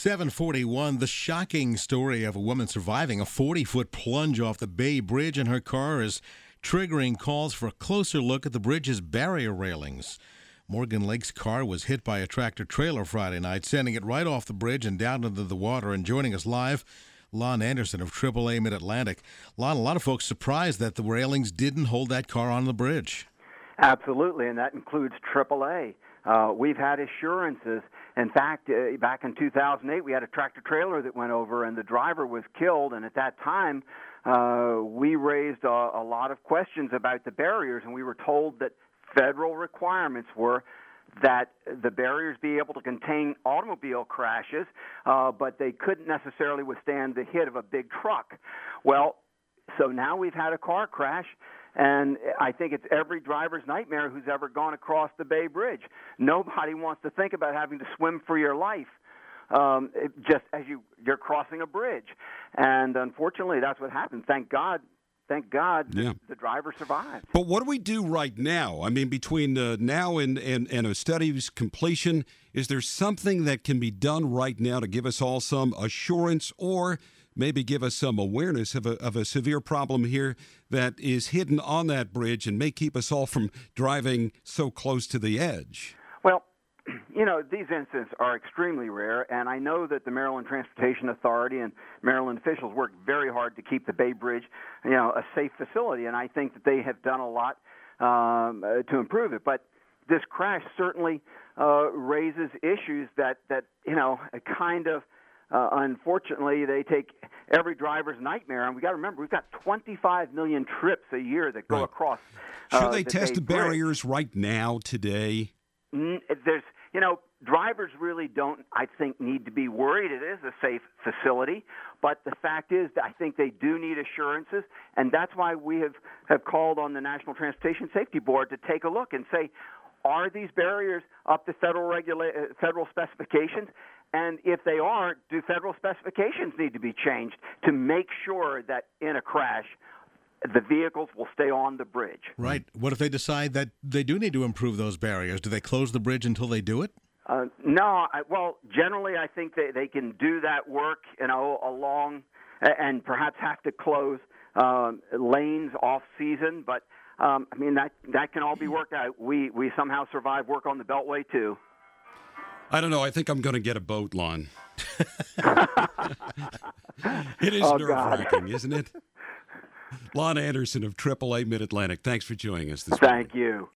741, the shocking story of a woman surviving a 40-foot plunge off the Bay Bridge in her car is triggering calls for a closer look at the bridge's barrier railings. Morgan Lake's car was hit by a tractor-trailer Friday night, sending it right off the bridge and down into the water. And joining us live, Lon Anderson of AAA Mid-Atlantic. Lon, a lot of folks surprised that the railings didn't hold that car on the bridge. Absolutely, and that includes AAA. We've had assurances. In fact, back in 2008, we had a tractor-trailer that went over, and the driver was killed. And at that time, we raised a lot of questions about the barriers, and we were told that federal requirements were that the barriers be able to contain automobile crashes, but they couldn't necessarily withstand the hit of a big truck. Well, so now we've had a car crash, and I think it's every driver's nightmare who's ever gone across the Bay Bridge. Nobody wants to think about having to swim for your life just as you're crossing a bridge. And unfortunately, that's what happened. Thank God, the driver survived. But what do we do right now? I mean, between now and a study's completion, is there something that can be done right now to give us all some assurance or maybe give us some awareness of a severe problem here that is hidden on that bridge and may keep us all from driving so close to the edge? Well, these incidents are extremely rare, and I know that the Maryland Transportation Authority and Maryland officials work very hard to keep the Bay Bridge, a safe facility, and I think that they have done a lot to improve it. But this crash certainly raises issues that kind of unfortunately, they take every driver's nightmare, and we got to remember we've got 25 million trips a year that go across. Should they test the barriers right now today? Drivers really don't, I think, need to be worried. It is a safe facility, but the fact is that I think they do need assurances, and that's why we have called on the National Transportation Safety Board to take a look and say, are these barriers up to federal specifications? And if they aren't, do federal specifications need to be changed to make sure that in a crash, the vehicles will stay on the bridge? Right. What if they decide that they do need to improve those barriers? Do they close the bridge until they do it? No. Generally, I think they can do that work, along and perhaps have to close lanes off season. But that can all be worked out. We somehow survive work on the Beltway too. I don't know. I think I'm going to get a boat, Lon. It is nerve-wracking, isn't it? Lon Anderson of AAA Mid-Atlantic. Thanks for joining us this morning. Thank you.